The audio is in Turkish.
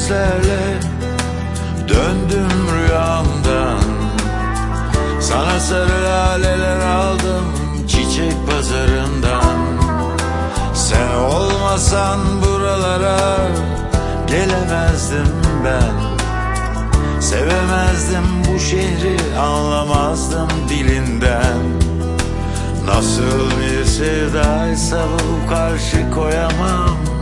gözlerle döndüm rüyamdan. Sana sarı laleler aldım çiçek pazarından. Sen olmasan buralara gelemezdim ben. Sevemezdim bu şehri, anlamazdım dilinden. Nasıl bir sevdaysa bu, karşı koyamam